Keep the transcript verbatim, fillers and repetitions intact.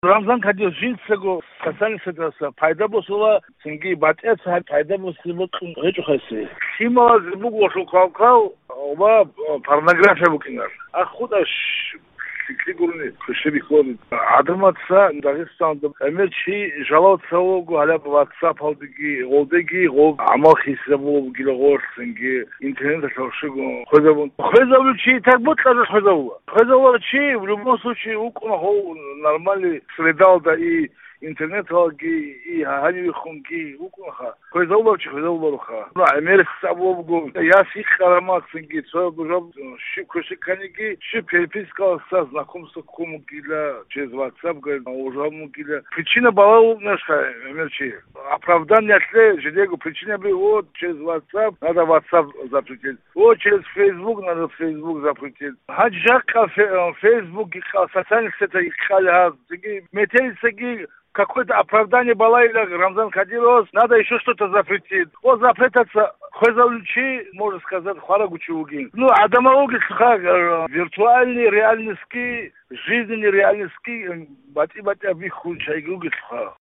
Ramzan Kadıyos jinsego kasani sedasa payda bosula singi batya sa payda bosula qinqeç xasi. Sima bu goşu kavkav oba pornografiya bukingar. Akhudaş Сигурни хшибихори адаматса Дагестанда эмерчи жалоцаво галя WhatsApp алдиги одеги гов амал хисабу гилогорсинги интернет шошуго хозавун хозаву чи так ботла хозаву хозаву чи в любом случае укно нормальный средалда и интернет алги и хани хунги укноха хозаву чи хозаву роха ну эмер хисабу го я си харамаксинги цо бужоб шикошиканики ши переписка со знакомство кому гиля через WhatsApp говорит уже му гиля причина была немножко эмерчи оправдание tle жидего причина была вот через WhatsApp надо WhatsApp запретить вот через Facebook надо Facebook запретить хаджака Facebook и социальных сетей халя метелисаги какое-то оправдание было или Рамзан Кадирос, надо еще что-то запретить. Вот запретаться, хозяйчи, можно сказать, хвалагучи угин. Ну, а домовоги, виртуальные, реальности, жизненные реальности, бати-бати, обих хучай, гуги,